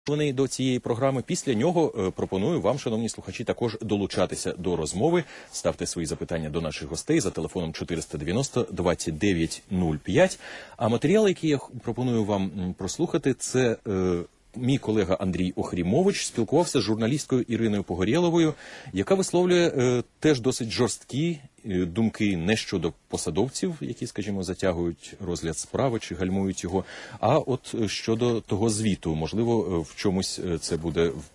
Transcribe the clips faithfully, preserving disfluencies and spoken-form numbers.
До цієї програми. Після нього пропоную вам, шановні слухачі, також долучатися до розмови. Ставте свої запитання до наших гостей за телефоном чотириста дев'яносто двадцять дев'ять нуль п'ять. А матеріал, який я пропоную вам прослухати, це е, мій колега Андрій Охрімович спілкувався з журналісткою Іриною Погорєловою, яка висловлює е, теж досить жорсткі е, думки не щодо посадовців, які, скажімо, затягують розгляд справи чи гальмують його, а от щодо того звіту. Можливо, в чомусь це буде в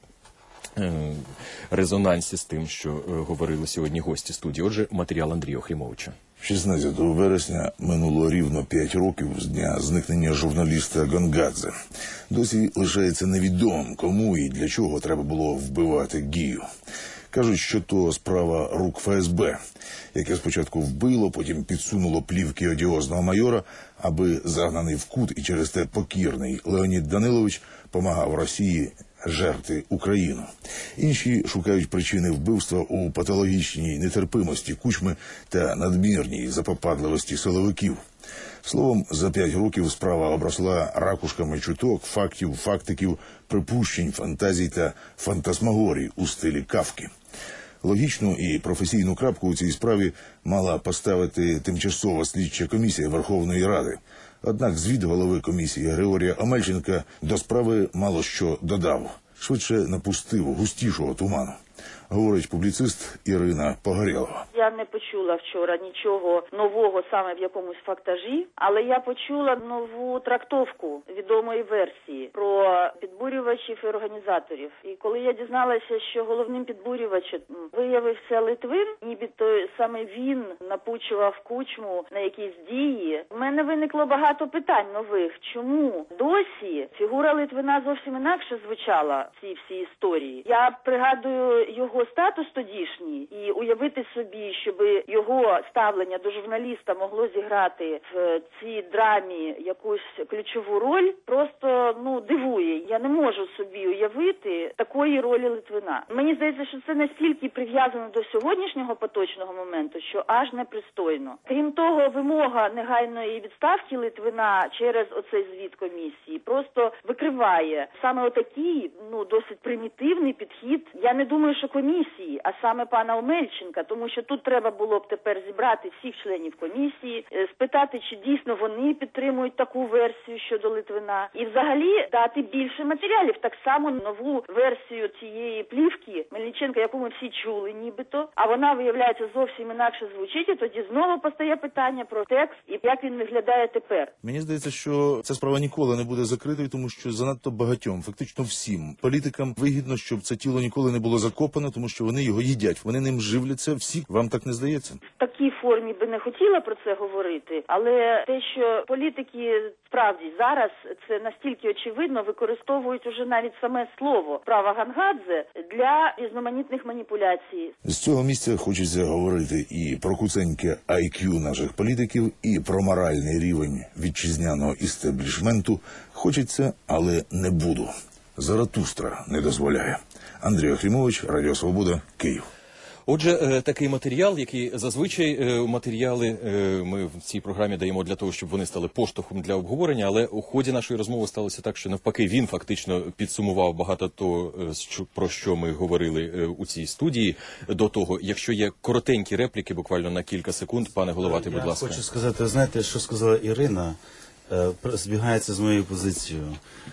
е, резонансі з тим, що е, говорили сьогодні гості студії. Отже, матеріал Андрія Охрімовича. шістнадцятого вересня минуло рівно п'ять років з дня зникнення журналіста Гонгадзе. Досі лишається невідомим, кому і для чого треба було вбивати Гію. Кажуть, що то справа рук Ф С Б, яке спочатку вбило, потім підсунуло плівки одіозного майора, аби загнаний в кут і через те покірний Леонід Данилович помагав Росії жерти Україну. Інші шукають причини вбивства у патологічній нетерпимості Кучми та надмірній запопадливості силовиків. Словом, за п'ять років справа обросла ракушками чуток, фактів, фактиків, припущень, фантазій та фантасмагорій у стилі Кафки. Логічну і професійну крапку у цій справі мала поставити тимчасова слідча комісія Верховної Ради. Однак звіт голови комісії Григорія Омельченка до справи мало що додав. Швидше напустив густішого туману. Говорить публіцист Ірина Погорєлова. Я не почула вчора нічого нового саме в якомусь фактажі, але я почула нову трактовку відомої версії про підбурювачів і організаторів. І коли я дізналася, що головним підбурювачем виявився Литвин, нібито саме він напучував Кучму на якісь дії, в мене виникло багато питань нових. Чому досі фігура Литвина зовсім інакше звучала в цій всій історії? Я пригадую його статус тодішній і уявити собі, щоб його ставлення до журналіста могло зіграти в цій драмі якусь ключову роль, просто, ну, дивує. Я не можу собі уявити такої ролі Литвина. Мені здається, що це настільки прив'язано до сьогоднішнього поточного моменту, що аж непристойно. Крім того, вимога негайної відставки Литвина через оцей звіт комісії просто викриває саме отакий, ну, досить примітивний підхід. Я не думаю, що комісії, а саме пана Омельченка, тому що тут треба було б тепер зібрати всіх членів комісії, спитати, чи дійсно вони підтримують таку версію щодо Литвина, і взагалі дати більше матеріалів, так само нову версію цієї плівки Мельниченка, яку ми всі чули нібито, а вона, виявляється, зовсім інакше звучить, і тоді знову постає питання про текст і як він виглядає тепер. Мені здається, що ця справа ніколи не буде закритою, тому що занадто багатьом, фактично всім політикам вигідно, щоб це тіло ніколи не було закопано, тому що вони його їдять, вони ним живляться всі. Вам так не здається? В такій формі би не хотіла про це говорити, але те, що політики справді зараз, це настільки очевидно, використовують уже навіть саме слово «права Гонгадзе» для різноманітних маніпуляцій. З цього місця хочеться говорити і про куценьке ай к'ю наших політиків, і про моральний рівень вітчизняного істеблішменту. Хочеться, але не буду. Заратустра не дозволяє. Андрій Охрімович, Радіо Свобода, Київ. Отже, такий матеріал, який зазвичай матеріали ми в цій програмі даємо для того, щоб вони стали поштовхом для обговорення, але у ході нашої розмови сталося так, що навпаки він фактично підсумував багато того, про що ми говорили у цій студії до того. Якщо є коротенькі репліки, буквально на кілька секунд, пане Головатий, будь ласка. Я хочу сказати, знаєте, що сказала Ірина, збігається з моєю позицією.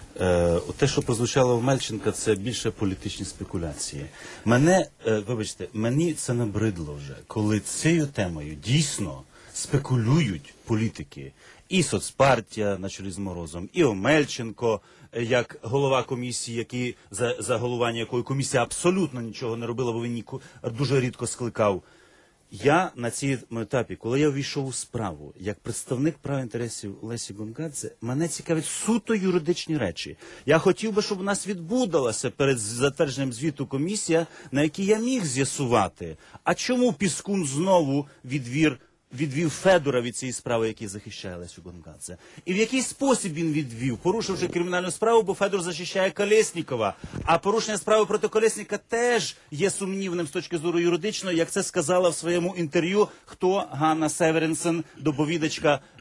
Те, що прозвучало в Мельченка, це більше політичні спекуляції. Мене, вибачте, мені це набридло вже, коли цією темою дійсно спекулюють політики. І соцпартія на чолі з Морозом, і Омельченко, як голова комісії, який, за, за головування якої комісія абсолютно нічого не робила, бо він ніку, дуже рідко скликав. Я на цьому етапі, коли я ввійшов у справу, як представник прав інтересів Лесі Гонгадзе, мене цікавить суто юридичні речі. Я хотів би, щоб у нас відбудалася перед затвердженням звіту комісія, на якій я міг з'ясувати, а чому Піскун знову відвір відвів Федора від цієї справи, який захищає Лесю Гонгадзе. І в який спосіб він відвів, порушивши кримінальну справу, бо Федор захищає Колєснікова. А порушення справи проти Колєсника теж є сумнівним з точки зору юридичної, як це сказала в своєму інтерв'ю, хто? Ганна Северинсен, доповідачка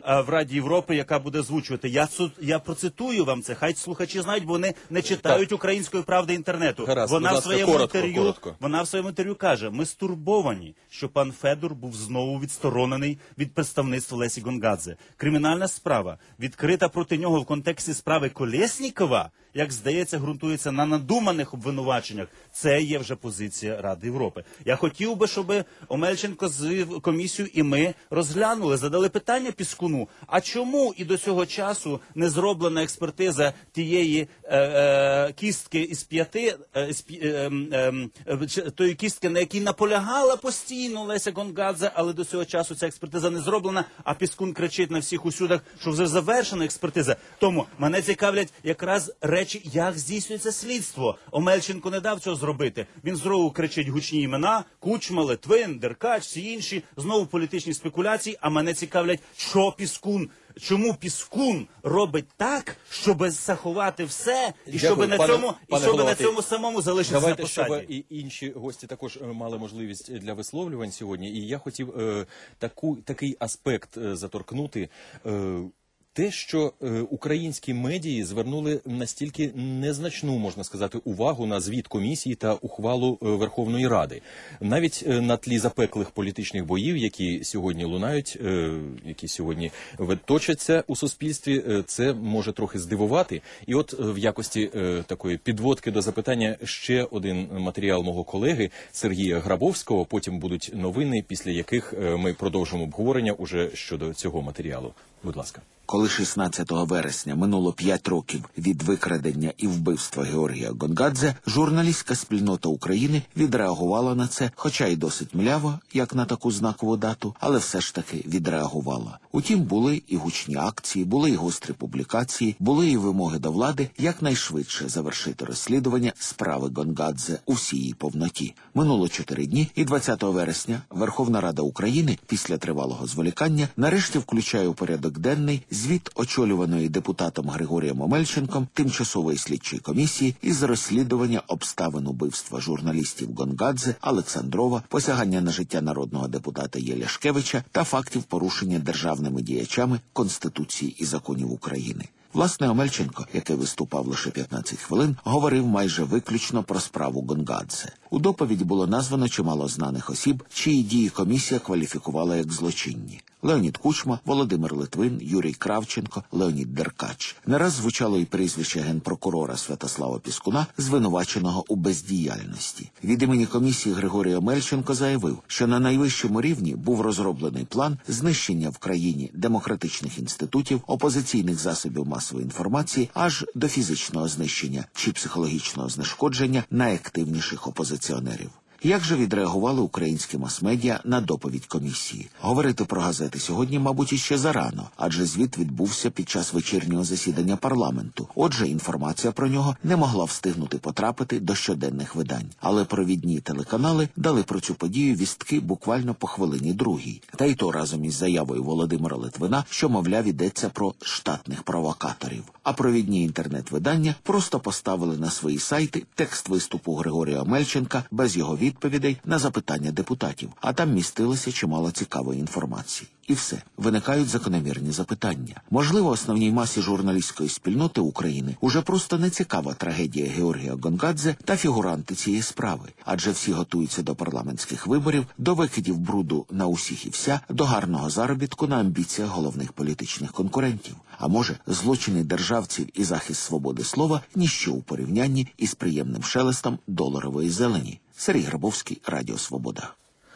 а, в Раді Європи, яка буде озвучувати. Я, цу- я процитую вам це, хай слухачі знають, бо вони не читають української правди інтернету. Гаразд, вона, будь в ласка, своєму коротко, інтерв'ю, коротко. вона в своєму інтерв'ю каже, ми стурбовані, що пан Федор був знову відсторонений від представництва Лесі Гонгадзе. Кримінальна справа, відкрита проти нього в контексті справи Колєснікова, як здається, ґрунтується на надуманих обвинуваченнях. Це є вже позиція Ради Європи. Я хотів би, щоб Омельченко з комісією і ми розглянули, задали питання Піскуну, а чому і до цього часу не зроблена експертиза тієї е, е, кістки із п'яти, е, з п'я- е, е, е, ч- тої кістки, на якій наполягала постійно Леся Гонгадзе, але до цього часу ця експертиза не зроблена, а Піскун кричить на всіх усюдах, що вже завершена експертиза. Тому мене цікавлять якраз речі, як здійснюється слідство. Омельченко не дав цього зробити. Він знову кричить гучні імена: Кучма, Литвин, Деркач, всі інші. Знову політичні спекуляції. А мене цікавлять, що Піскун, чому Піскун робить так, щоб заховати все, і щоб Дякую, на пане- цьому, і пане щоб на Головатий. цьому самому залишитися Давайте, на щоб посаді. і інші гості також е, мали можливість для висловлювань сьогодні. І я хотів е, таку, такий аспект е, заторкнути. Е, Те, що е, українські медії звернули настільки незначну, можна сказати, увагу на звіт комісії та ухвалу е, Верховної Ради. Навіть е, на тлі запеклих політичних боїв, які сьогодні лунають, е, які сьогодні ве- точаться у суспільстві, е, це може трохи здивувати. І от е, в якості е, такої підводки до запитання ще один матеріал мого колеги Сергія Грабовського. Потім будуть новини, після яких е, ми продовжимо обговорення уже щодо цього матеріалу. Будь ласка. Коли шістнадцятого вересня минуло п'ять років від викрадення і вбивства Георгія Гонгадзе, журналістська спільнота України відреагувала на це, хоча й досить мляво, як на таку знакову дату, але все ж таки відреагувала. Утім, були і гучні акції, були і гострі публікації, були і вимоги до влади якнайшвидше завершити розслідування справи Гонгадзе у всій її повноті. Минуло чотири дні, і двадцятого вересня Верховна Рада України після тривалого зволікання нарешті включає у порядок денний звіт очолюваної депутатом Григорієм Омельченком тимчасової слідчої комісії із розслідування обставин убивства журналістів Гонгадзе, Олександрова, посягання на життя народного депутата Єляшкевича та фактів порушення державними діячами Конституції і законів України. Власне, Омельченко, який виступав лише п'ятнадцять хвилин, говорив майже виключно про справу Гонгадзе. У доповіді було названо чимало знаних осіб, чиї дії комісія кваліфікувала як злочинні. Леонід Кучма, Володимир Литвин, Юрій Кравченко, Леонід Деркач. Не раз звучало і прізвище генпрокурора Святослава Піскуна, звинуваченого у бездіяльності. Від імені комісії Григорій Омельченко заявив, що на найвищому рівні був розроблений план знищення в країні демократичних інститутів, опозиційних засобів масової інформації, аж до фізичного знищення чи психологічного знешкодження найактивніших опозиціонерів. Як же відреагували українські мас-медіа на доповідь комісії? Говорити про газети сьогодні, мабуть, іще зарано, адже звіт відбувся під час вечірнього засідання парламенту. Отже, інформація про нього не могла встигнути потрапити до щоденних видань. Але провідні телеканали дали про цю подію вістки буквально по хвилині другій. Та й то разом із заявою Володимира Литвина, що, мовляв, йдеться про штатних провокаторів. А провідні інтернет-видання просто поставили на свої сайти текст виступу Григорія Омельченка без його відповідей на запитання депутатів, а там містилося чимало цікавої інформації. І все. Виникають закономірні запитання. Можливо, основній масі журналістської спільноти України уже просто не цікава трагедія Георгія Гонгадзе та фігуранти цієї справи, адже всі готуються до парламентських виборів, до викидів бруду на усіх і вся, до гарного заробітку на амбіціях головних політичних конкурентів. А може, злочини державців і захист свободи слова – ніщо у порівнянні із приємним шелестом доларової зелені. Сергій Грабовський, Радіо Свобода.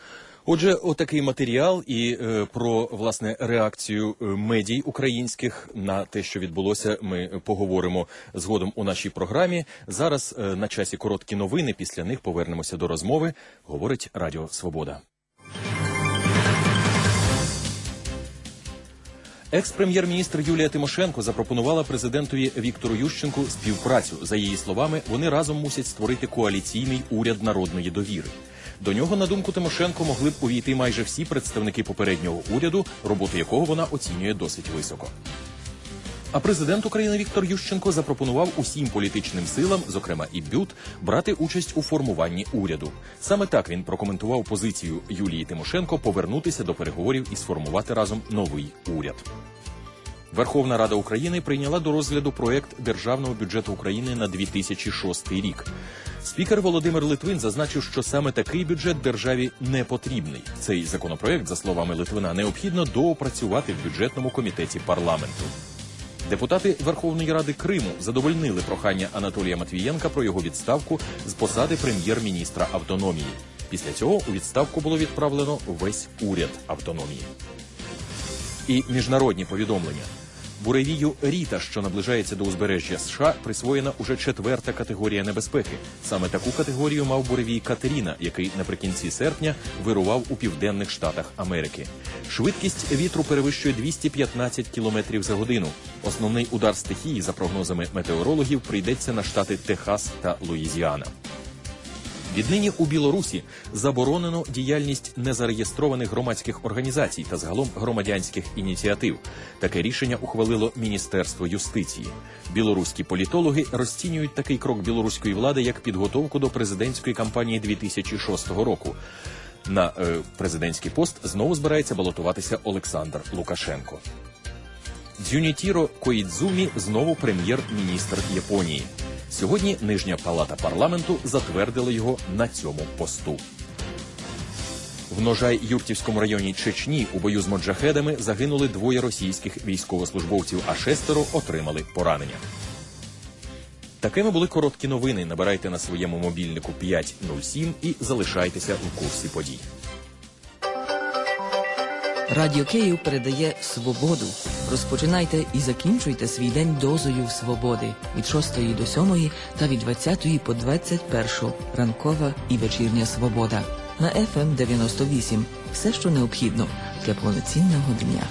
Отже, отакий матеріал і е, про, власне, реакцію е, медій українських на те, що відбулося, ми поговоримо згодом у нашій програмі. Зараз е, на часі короткі новини, після них повернемося до розмови, говорить Радіо Свобода. Екс-прем'єр-міністр Юлія Тимошенко запропонувала президентові Віктору Ющенку співпрацю. За її словами, вони разом мусять створити коаліційний уряд народної довіри. До нього, на думку Тимошенко, могли б увійти майже всі представники попереднього уряду, роботу якого вона оцінює досить високо. А президент України Віктор Ющенко запропонував усім політичним силам, зокрема і БЮТ, брати участь у формуванні уряду. Саме так він прокоментував позицію Юлії Тимошенко повернутися до переговорів і сформувати разом новий уряд. Верховна Рада України прийняла до розгляду проект Державного бюджету України на дві тисячі шостий рік. Спікер Володимир Литвин зазначив, що саме такий бюджет державі не потрібний. Цей законопроект, за словами Литвина, необхідно доопрацювати в бюджетному комітеті парламенту. Депутати Верховної Ради Криму задовольнили прохання Анатолія Матвієнка про його відставку з посади прем'єр-міністра автономії. Після цього у відставку було відправлено весь уряд автономії. І міжнародні повідомлення. Буревію Ріта, що наближається до узбережжя США, присвоєна уже четверта категорія небезпеки. Саме таку категорію мав буревій Катеріна, який наприкінці серпня вирував у південних штатах Америки. Швидкість вітру перевищує двісті п'ятнадцять кілометрів за годину. Основний удар стихії, за прогнозами метеорологів, прийдеться на штати Техас та Луїзіана. Віднині у Білорусі заборонено діяльність незареєстрованих громадських організацій та загалом громадянських ініціатив. Таке рішення ухвалило Міністерство юстиції. Білоруські політологи розцінюють такий крок білоруської влади як підготовку до президентської кампанії дві тисячі шостого року. На е, президентський пост знову збирається балотуватися Олександр Лукашенко. Дзюнітіро Коїдзумі знову прем'єр-міністр Японії. Сьогодні Нижня палата парламенту затвердила його на цьому посту. В Ножай-Юртівському районі Чечні у бою з моджахедами загинули двоє російських військовослужбовців, а шестеро отримали поранення. Такими були короткі новини. Набирайте на своєму мобільнику п'ять нуль сім і залишайтеся в курсі подій. Радіо Київ передає «Свободу». Розпочинайте і закінчуйте свій день дозою свободи від шостої до сьомої та від двадцятої по двадцять першу. Ранкова і вечірня свобода. На еф ем дев'яносто вісім. Все, що необхідно для повноцінного дня.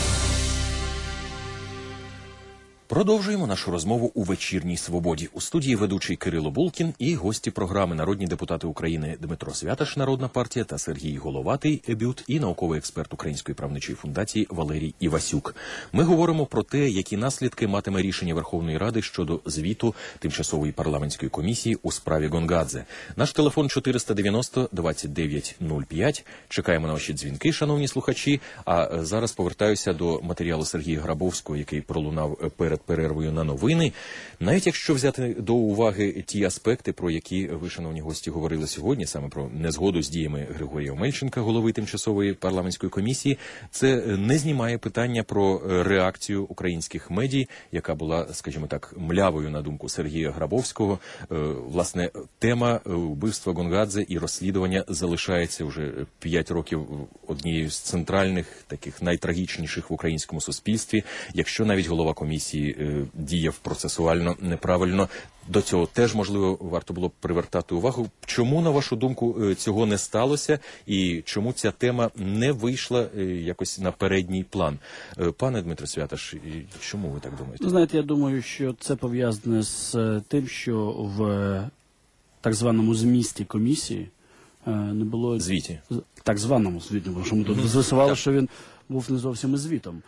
Продовжуємо нашу розмову у вечірній свободі. У студії ведучий Кирило Булкін і гості програми народні депутати України Дмитро Святаш, Народна партія, та Сергій Головатий, БЮТ, і науковий експерт Української правничої фундації Валерій Івасюк. Ми говоримо про те, які наслідки матиме рішення Верховної Ради щодо звіту Тимчасової парламентської комісії у справі Гонгадзе. Наш телефон чотириста дев'яносто двадцять дев'ять нуль п'ять. Чекаємо на ваші дзвінки, шановні слухачі. А зараз повертаюся до матеріалу Сергія Грабовського, який пролунав перед перервою на новини. Навіть якщо взяти до уваги ті аспекти, про які ви, шановні гості, говорили сьогодні, саме про незгоду з діями Григорія Омельченка, голови Тимчасової парламентської комісії, це не знімає питання про реакцію українських медій, яка була, скажімо так, млявою, на думку Сергія Грабовського. Власне, тема вбивства Гонгадзе і розслідування залишається вже п'ять років однією з центральних, таких найтрагічніших в українському суспільстві. Якщо навіть голова комісії діяв процесуально неправильно, до цього теж, можливо, варто було б привертати увагу. Чому, на вашу думку, цього не сталося і чому ця тема не вийшла якось на передній план? Пане Дмитро Святаш, чому ви так думаєте? Знаєте, я думаю, що це пов'язане з тим, що в так званому змісті комісії не було... Звіті. Так званому звіті, бо що ми тут з'ясували, що він був не зовсім із звітом.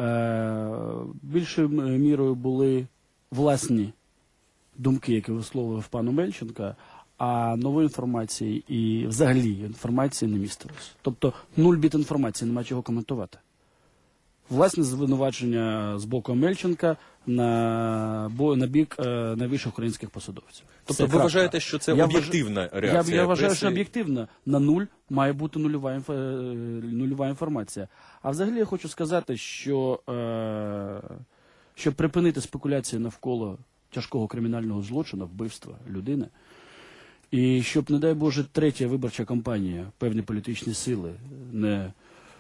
Більшою мірою були власні думки, які висловив пан Омельченка, а нової інформації і взагалі інформації не містилось. Тобто нуль біт інформації, нема чого коментувати. Власне звинувачення з боку Омельченка на, бо, на бік е, найвищих українських посадовців. Тобто ви вважаєте, що це я об'єктивна вваж... реакція? Я, я вважаю, преси... що об'єктивна. На нуль має бути нульова, інф... нульова інформація. А взагалі я хочу сказати, що е... щоб припинити спекуляції навколо тяжкого кримінального злочину, вбивства людини, і щоб, не дай Боже, третя виборча кампанія, певні політичні сили не е...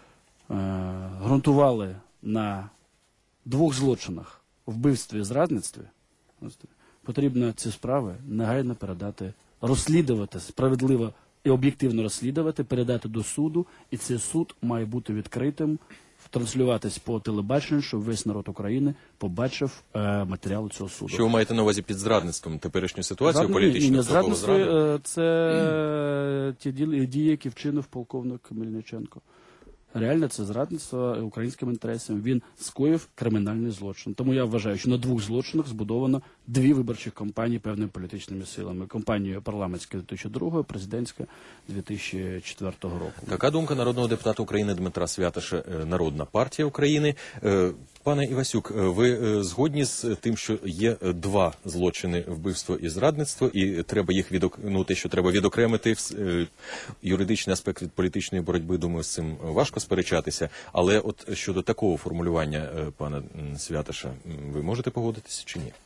ґрунтували на двох злочинах, вбивстві і зрадництві, потрібно ці справи негайно передати, розслідувати, справедливо і об'єктивно розслідувати, передати до суду, і цей суд має бути відкритим, транслюватись по телебаченню, щоб весь народ України побачив е, матеріали цього суду. Що ви маєте на увазі під зрадництвом? Теперішню ситуацію Зрадне, політичну? Ні, ні, зрадництво е, – це mm. ті дії, які вчинив полковник Мельниченко. реально це зрадництво українським інтересам. Він скоїв кримінальний злочин. Тому я вважаю, що на двох злочинах збудовано дві виборчі кампанії певними політичними силами. Кампанія парламентська дві тисячі другого, президентська дві тисячі четвертого року. Така думка народного депутата України Дмитра Святаша, е, Народна партія України. Е, Пане Івасюк, е, ви е, згодні з тим, що є е, два злочини: вбивство і зрадництво, і треба їх відок... ну, те, що треба відокремити е, юридичний аспект від політичної боротьби, думаю, з цим важко сперечатися. Але от щодо такого формулювання е, пана м, Святаша, м, ви можете погодитися чи ні?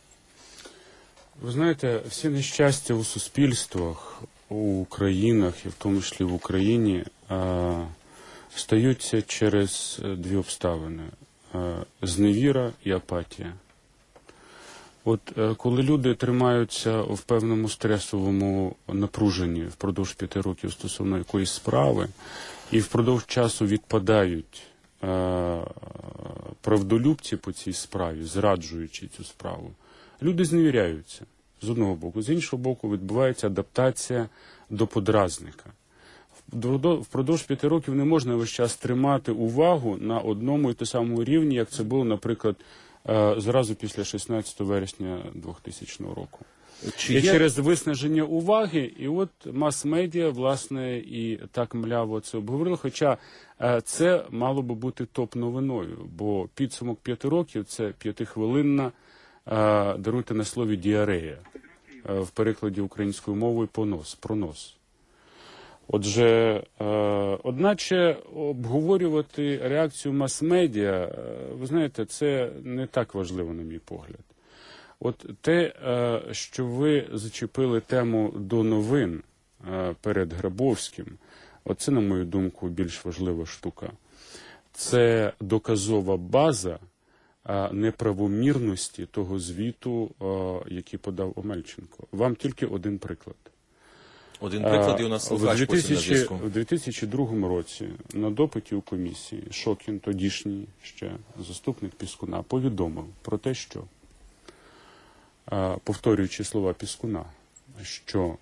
Ви знаєте, всі нещастя у суспільствах, у країнах, і в тому числі в Україні, е, стаються через дві обставини – зневіра і апатія. От е, коли люди тримаються в певному стресовому напруженні впродовж п'яти років стосовно якоїсь справи, і впродовж часу відпадають е, правдолюбці по цій справі, зраджуючи цю справу, люди зневіряються з одного боку. З іншого боку, відбувається адаптація до подразника. Впродовж п'яти років не можна весь час тримати увагу на одному і тому самому рівні, як це було, наприклад, зразу після шістнадцятого вересня двохтисячного року. Чи і є... через виснаження уваги, і от мас-медіа, власне, і так мляво це обговорили, хоча це мало би бути топ-новиною, бо підсумок п'яти років – це п'ятихвилинна, даруйте на слові, діарея, в перекладі українською мовою понос, пронос. Отже, е, одначе обговорювати реакцію мас-медіа, е, ви знаєте, це не так важливо, на мій погляд. От те, е, що ви зачепили тему до новин е, перед Грабовським, оце, на мою думку, більш важлива штука. Це доказова база е, неправомірності того звіту, е, який подав Омельченко. Вам тільки один приклад. Один приклад, і у нас слухач потім на зв'язку. У дві тисячі другому році на допиті у комісії Шокін, тодішній ще заступник Піскуна, повідомив про те, що, повторюючи слова Піскуна, що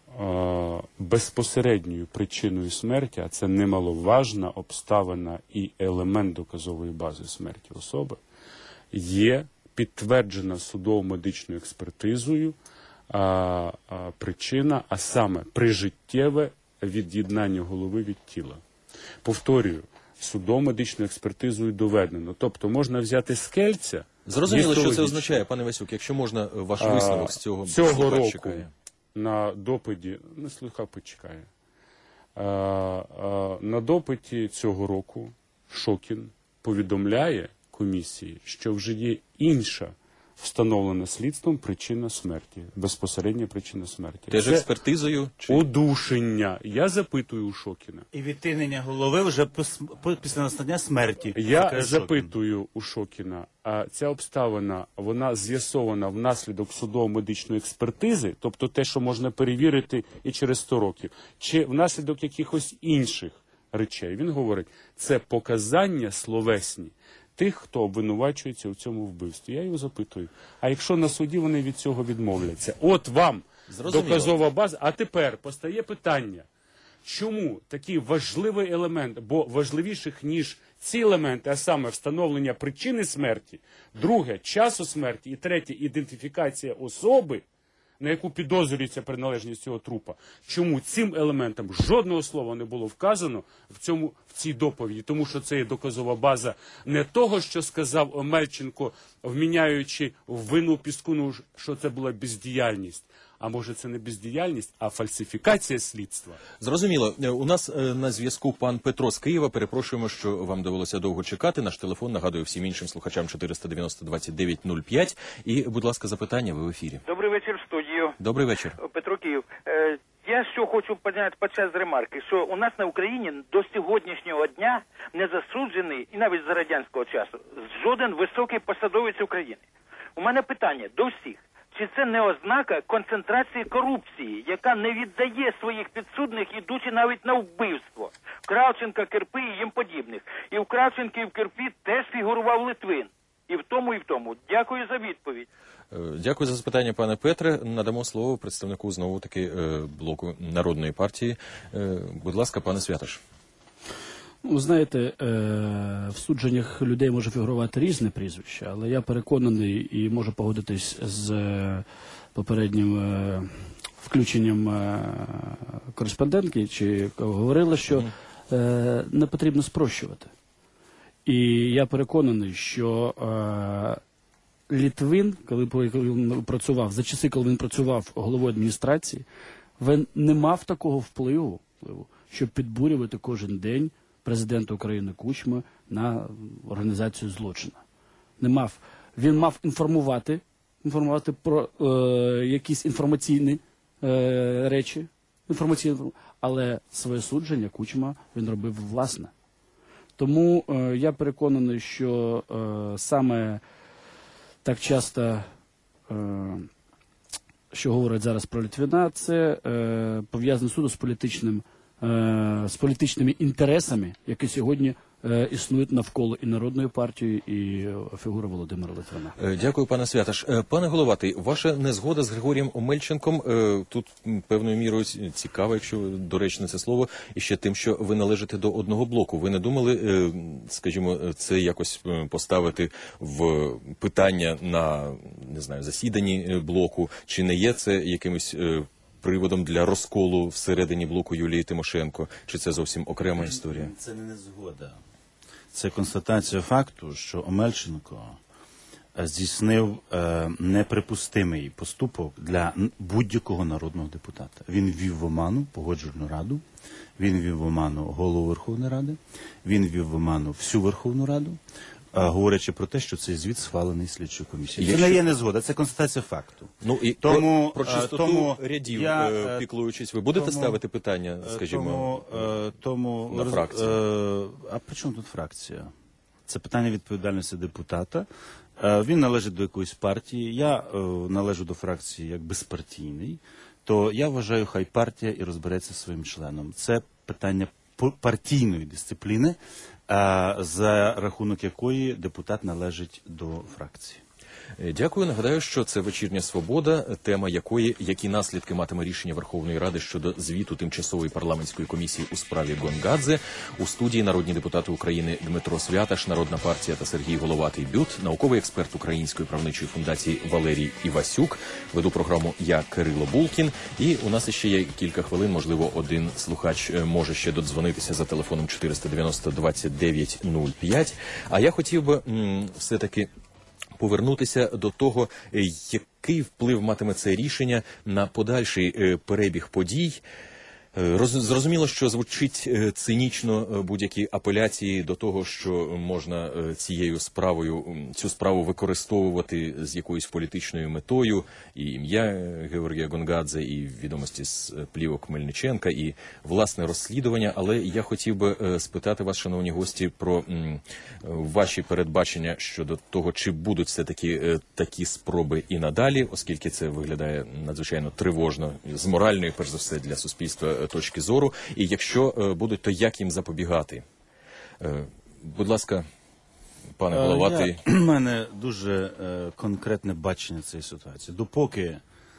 безпосередньою причиною смерті, а це немаловажна обставина і елемент доказової бази смерті особи, є підтверджена судово-медичною експертизою А, а, причина, а саме прижиттєве від'єднання голови від тіла. Повторюю, судово-медичною експертизою доведено. Тобто можна взяти скельця. Зрозуміло, що це означає, пане Васюк, якщо можна, ваш висновок з цього, цього року чекає. На допиті, не слухав, почекає. А, а, на допиті цього року Шокін повідомляє комісії, що вже є інша встановлена слідством причина смерті, безпосередня причина смерті. Теж експертизою? Чи... Удушення. Я запитую у Шокіна. І відтинення голови вже пос- після настання смерті. Я запитую у Шокіна, а ця обставина, вона з'ясована внаслідок судово-медичної експертизи, тобто те, що можна перевірити і через сто років, чи внаслідок якихось інших речей. Він говорить, це показання словесні тих, хто обвинувачується у цьому вбивстві. Я його запитую, а якщо на суді вони від цього відмовляться? От вам Зрозуміло. Доказова база. А тепер постає питання, чому такий важливий елемент, бо важливіших, ніж ці елементи, а саме встановлення причини смерті, друге – часу смерті, і третє – ідентифікація особи, на яку підозрюється приналежність цього трупа. Чому цим елементам жодного слова не було вказано в цьому в цій доповіді? Тому що це є доказова база не того, що сказав Омельченко, вміняючи в вину Піскуну, що це була бездіяльність. А може це не бездіяльність, а фальсифікація слідства? Зрозуміло. У нас е, на зв'язку пан Петро з Києва. Перепрошуємо, що вам довелося довго чекати. Наш телефон, нагадую всім іншим слухачам, чотириста дев'яносто двадцять дев'ять нуль п'ять. І, будь ласка, запитання, ви в ефірі. Добрий вечір в студію. Добрий вечір. Петро Київ. Е, я що хочу підняти під час ремарки, що у нас на Україні до сьогоднішнього дня не засуджений, і навіть за радянського часу, жоден високий посадовець України. У мене питання до всіх. Чи це не ознака концентрації корупції, яка не віддає своїх підсудних, ідучи навіть на вбивство? Кравченка, Кирпи і їм подібних. І в Кравченка і в Кирпі теж фігурував Литвин. І в тому, і в тому. Дякую за відповідь. Дякую за запитання, пане Петре. Надамо слово представнику, знову-таки, блоку Народної партії. Будь ласка, пане Святаш. Ну, знаєте, е, в судженнях людей може фігурувати різне прізвище, але я переконаний і можу погодитись з е, попереднім е, включенням е, кореспондентки, чи говорила, що е, не потрібно спрощувати. І я переконаний, що е, Літвин, коли, коли він працював, за часи, коли він працював головою адміністрації, він не мав такого впливу, впливу щоб підбурювати кожен день президента України Кучми на організацію злочину. Не мав. Він мав інформувати, інформувати про е, якісь інформаційні е, речі, інформаційні, але своє судження Кучма він робив власне. Тому е, я переконаний, що е, саме так часто, е, що говорять зараз про Літвіна, це е, пов'язано суто з політичним з політичними інтересами, які сьогодні е, існують навколо і Народної партії, і фігури Володимира Литвина. Дякую, пане Святаш. Пане Головатий, ваша незгода з Григорієм Омельченком е, тут певною мірою цікава, якщо доречне це слово, і ще тим, що ви належите до одного блоку. Ви не думали, е, скажімо, це якось поставити в питання на, не знаю, засіданні блоку, чи не є це якимось е, приводом для розколу всередині блоку Юлії Тимошенко? Чи це зовсім окрема історія? Це не незгода. Це констатація факту, що Омельченко здійснив е, неприпустимий поступок для будь-якого народного депутата. Він ввів в оману Погоджувальну раду, він ввів в оману голову Верховної Ради, він ввів в оману всю Верховну Раду, говорячи про те, що цей звіт схвалений слідчою комісією. Це Якщо... не є незгода, це констатація факту. Ну і тому, про, про чистоту тому рядів, я, піклуючись, ви будете тому, ставити питання, скажімо, тому, тому, на фракцію? А при чому тут фракція? Це питання відповідальності депутата. Він належить до якоїсь партії, я належу до фракції як безпартійний, то я вважаю, хай партія і розбереться зі своїм членом. Це питання партійної дисципліни, за рахунок якої депутат належить до фракції. Дякую. Нагадаю, що це «Вечірня свобода», тема якої, які наслідки матиме рішення Верховної Ради щодо звіту Тимчасової парламентської комісії у справі Гонгадзе. У студії народні депутати України Дмитро Святаш, Народна партія, та Сергій Головатий-Бют, науковий експерт Української правничої фундації Валерій Івасюк. Веду програму я, Кирило Булкін. І у нас ще є кілька хвилин, можливо, один слухач може ще додзвонитися за телефоном чотириста дев'яносто двадцять дев'ять нуль п'ять. А я хотів би м, все-таки повернутися до того, який вплив матиме це рішення на подальший перебіг подій. Зрозуміло, що звучить цинічно будь-які апеляції до того, що можна цією справою, цю справу використовувати з якоюсь політичною метою, і ім'я Георгія Гонгадзе, і відомості з плівок Мельниченка, і власне розслідування. Але я хотів би спитати вас, шановні гості, про ваші передбачення щодо того, чи будуть все-таки такі спроби і надалі, оскільки це виглядає надзвичайно тривожно, з моральної, перш за все, для суспільства точки зору, і якщо е, будуть, то як їм запобігати? Е, будь ласка, пане Головатий. У мене дуже е, конкретне бачення цієї ситуації. Допоки е,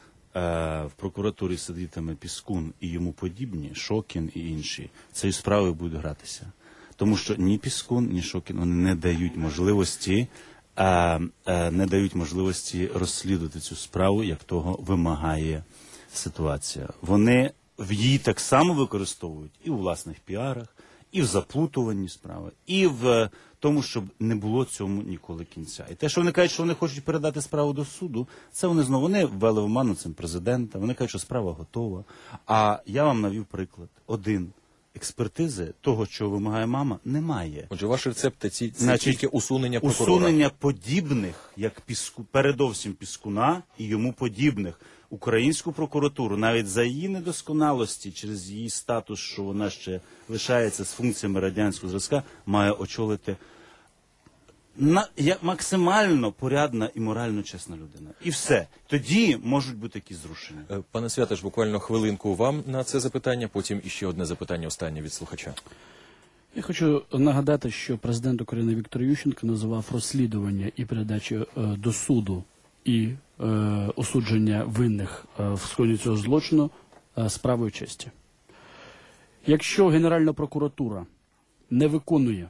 в прокуратурі сидітиме Піскун і йому подібні, Шокін і інші, цією справою будуть гратися. Тому що ні Піскун, ні Шокін вони не дають можливості, е, е, не дають можливості розслідувати цю справу, як того вимагає ситуація. Вони в її так само використовують і у власних піарах, і в заплутуванні справи, і в тому, щоб не було цьому ніколи кінця. І те, що вони кажуть, що вони хочуть передати справу до суду, це вони знову, вони ввели в оману цим президента, вони кажуть, що справа готова. А я вам навів приклад. Один. Експертизи того, чого вимагає мама, немає. Отже, ваш рецепт це, це Значить, тільки усунення прокурора. Усунення подібних, як Піску, передовсім Піскуна і йому подібних. Українську прокуратуру, навіть за її недосконалості, через її статус, що вона ще лишається з функціями радянського зразка, має очолити на, як максимально порядна і морально чесна людина. І все. Тоді можуть бути якісь зрушення. Пане Святаш, буквально хвилинку вам на це запитання, потім іще одне запитання останнє від слухача. Я хочу нагадати, що президент України Віктор Ющенко називав розслідування і передачу е, до суду і е, осудження винних е, в скоєнні цього злочину е, справою честі. Якщо Генеральна прокуратура не виконує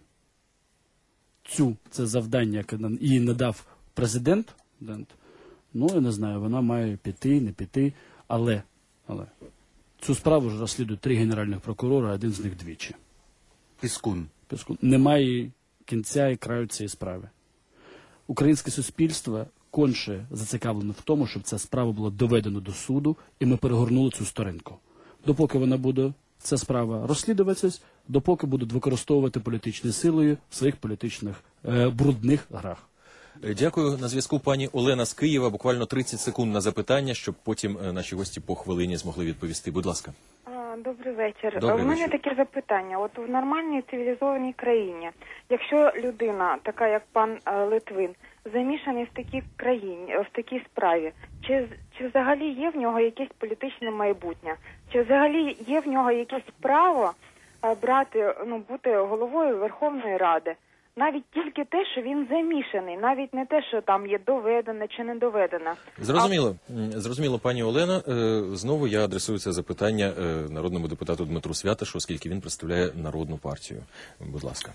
цю, це завдання, яке їй надав президент, ну, я не знаю, вона має піти, не піти, але, але цю справу ж розслідують три генеральних прокурора, один з них двічі. Піскун. Піскун. Немає кінця і краю цієї справи. Українське суспільство конче зацікавлено в тому, щоб ця справа була доведена до суду, і ми перегорнули цю сторінку. Допоки вона буде, ця справа розслідуватися, допоки будуть використовувати політичні силою в своїх політичних е, брудних грах. Дякую. На зв'язку пані Олена з Києва. Буквально тридцять секунд на запитання, щоб потім наші гості по хвилині змогли відповісти. Будь ласка. Добрий вечір. Добрий У мене вечір. таке запитання. От в нормальній цивілізованій країні, якщо людина, така як пан Литвин, замішаний в такій країні, в такій справі, чи, чи взагалі є в нього якесь політичне майбутнє? Чи взагалі є в нього якесь право брати, ну, бути головою Верховної Ради? Навіть тільки те, що він замішаний, навіть не те, що там є доведено чи не доведено. Зрозуміло. А... Зрозуміло, пані Олена. Знову я адресую це запитання народному депутату Дмитру Святашу, оскільки він представляє Народну партію. Будь ласка.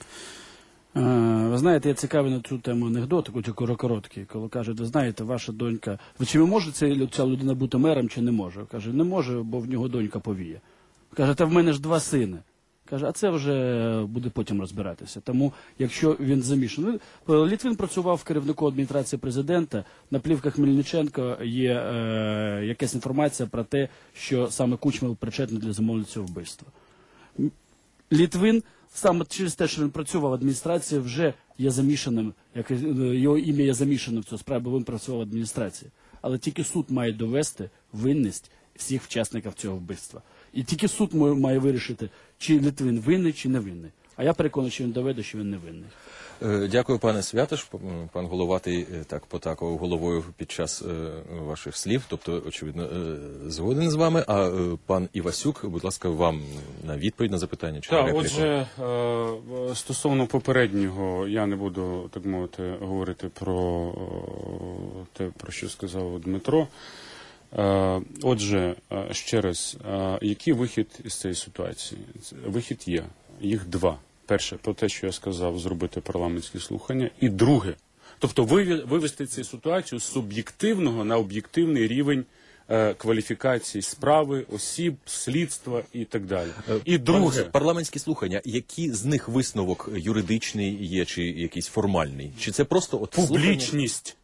Ви знаєте, я цікавий на цю тему анекдот, такий короткий, коли кажуть, ви знаєте, ваша донька, ви чи може ця людина бути мером, чи не може? Каже, не може, бо в нього донька повіє. Каже, та в мене ж два сини. Каже, а це вже буде потім розбиратися. Тому, якщо він замішаний. Литвин працював в керівнику адміністрації президента. На плівках Мельниченко є е, якась інформація про те, що саме Кучма був причетний для замовлення цього вбивства. Литвин, саме через те, що він працював в адміністрації, вже є замішаним, як, його ім'я є замішаним в цю справу, бо він працював в адміністрації. Але тільки суд має довести винність всіх учасників цього вбивства. І тільки суд має вирішити, чи Литвин винний, чи не винний. А я переконаний, що він доведе, що він не винний. Дякую, пане Святош. Пан Головатий так потакав головою під час ваших слів, тобто, очевидно, згоден з вами. А пан Івасюк, будь ласка, вам на відповідь на запитання. Чи так, отже, стосовно попереднього, я не буду, так мовити, говорити про те, про що сказав Дмитро. Отже, ще раз, який вихід із цієї ситуації? Вихід є. Їх два. Перше, про те, що я сказав, зробити парламентські слухання. І друге, тобто вивести цю ситуацію з суб'єктивного на об'єктивний рівень кваліфікації справи, осіб, слідства і так далі. І друге. Парламентські слухання, які з них висновок юридичний є, чи якийсь формальний? Чи це просто от публічність? Слухання?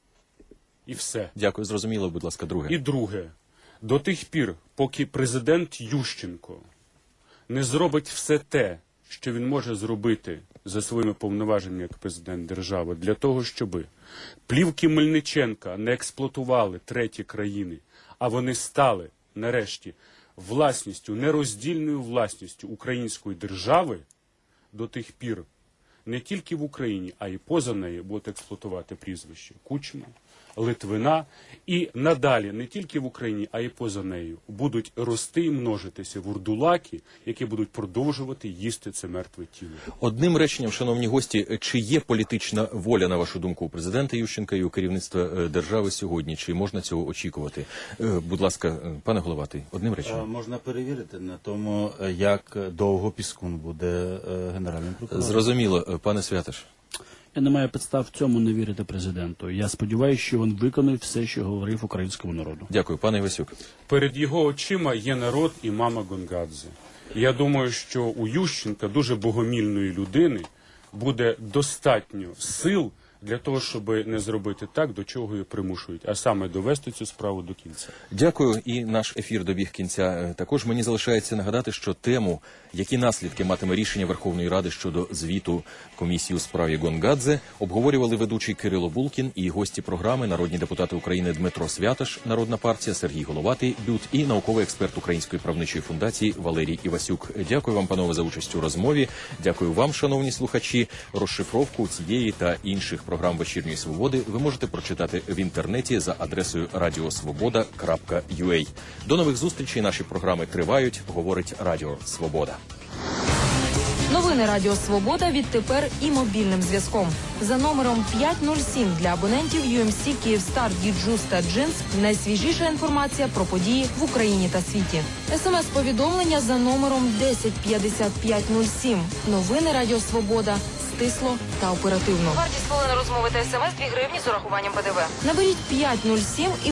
І все. Дякую, зрозуміло, будь ласка, друге. І друге. До тих пір, поки президент Ющенко не зробить все те, що він може зробити за своїми повноваженнями як президент держави, для того, щоб плівки Мельниченка не експлуатували треті країни, а вони стали, нарешті, власністю, нероздільною власністю української держави, до тих пір не тільки в Україні, а й поза нею будуть експлуатувати прізвище Кучма, Литвина, і надалі не тільки в Україні, а й поза нею будуть рости і множитися вурдулаки, які будуть продовжувати їсти це мертве тіло. Одним реченням, шановні гості, чи є політична воля, на вашу думку, у президента Ющенка і у керівництва держави сьогодні? Чи можна цього очікувати? Будь ласка, пане Головатий, одним реченням. Можна перевірити на тому, як довго Піскун буде генеральним прокурором. Зрозуміло. Пане Святаш. Я не маю підстав в цьому не вірити президенту. Я сподіваюся, що він виконує все, що говорив українському народу. Дякую, пане Івасюк. Перед його очима є народ і мама Гонгадзе. Я думаю, що у Ющенка, дуже богомільної людини, буде достатньо сил для того, щоб не зробити так, до чого її примушують, а саме довести цю справу до кінця. Дякую. І наш ефір добіг кінця. Також мені залишається нагадати, що тему, які наслідки матиме рішення Верховної Ради щодо звіту комісії у справі Гонгадзе, обговорювали ведучий Кирило Булкін і гості програми, народні депутати України Дмитро Святаш, Народна партія, Сергій Головатий, БЮТ і науковий експерт Української правничої фундації Валерій Івасюк. Дякую вам, панове, за участь у розмові. Дякую вам, шановні слухачі. Розшифровку цієї та інших програм «Вечірньої свободи» ви можете прочитати в інтернеті за адресою радіосвобода крапка ю а. До нових зустрічей. Наші програми тривають. Говорить Радіо Свобода. Новини Радіо Свобода відтепер і мобільним зв'язком. За номером п'ять нуль сім для абонентів ю ем сі, Київстар, Діджус та Джинс найсвіжіша інформація про події в Україні та світі. ес ем ес-повідомлення за номером десять п'ятдесят п'ять нуль сім. Новини Радіо Свобода. Стисло та оперативно. Вартість хвилини розмови та ес ем ес – дві гривні з урахуванням пе де ве. Наберіть п'ять нуль сім і